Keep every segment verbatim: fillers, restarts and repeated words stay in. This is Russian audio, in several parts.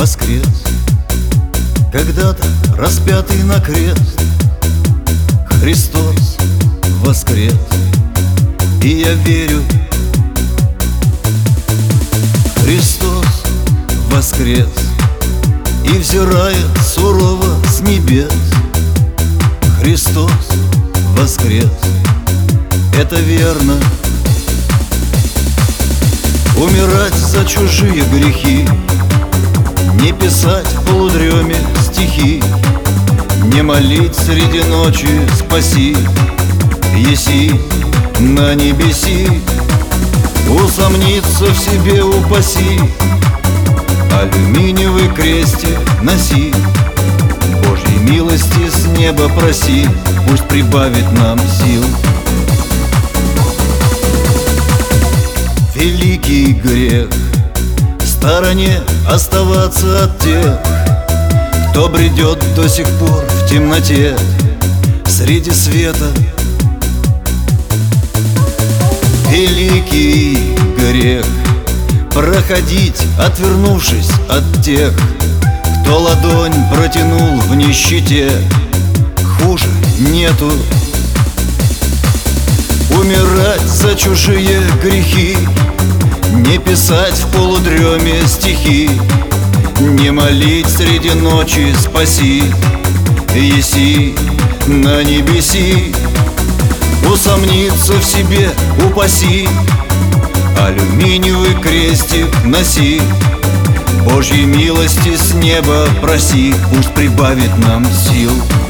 воскрес, когда-то распятый на крест. Христос воскрес, и я верю. Христос воскрес, и взирает сурово с небес. Христос воскрес, это верно. Умирать за чужие грехи, не писать в полудреме стихи, не молить среди ночи «Спаси, еси на небеси». Усомниться в себе упаси, алюминиевый крестик носи. Божьей милости с неба проси, пусть прибавит нам сил. Великий грех в стороне оставаться от тех, кто бредет до сих пор в темноте среди света. Великий грех проходить, отвернувшись от тех, кто ладонь протянул в нищете. Хуже нету. Умирать за чужие грехи, не писать в полудреме стихи, не молить среди ночи «Спаси, еси на небеси». Усомниться в себе упаси, алюминиевый крестик носи. Божьей милости с неба проси, пусть прибавит нам сил.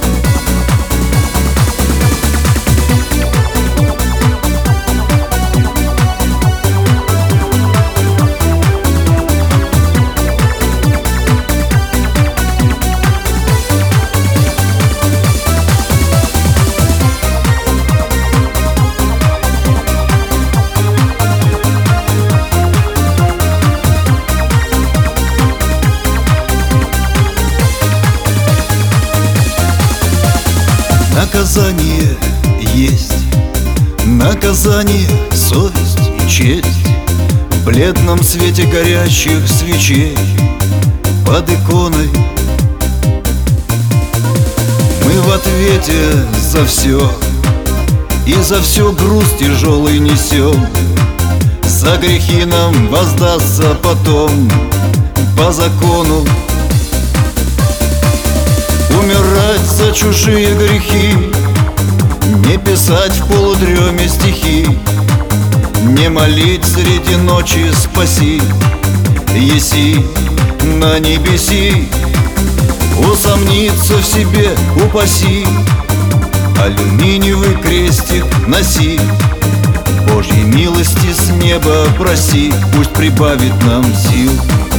Наказание есть, наказание, совесть и честь. В бледном свете горящих свечей под иконой мы в ответе за все, и за все груз тяжелый несем. За грехи нам воздастся потом по закону. Умирать за чужие грехи, не писать в полудреме стихи, не молить среди ночи «Спаси, еси на небеси». Усомниться в себе упаси, алюминиевый крестик носи. Божьей милости с неба проси, пусть прибавит нам сил.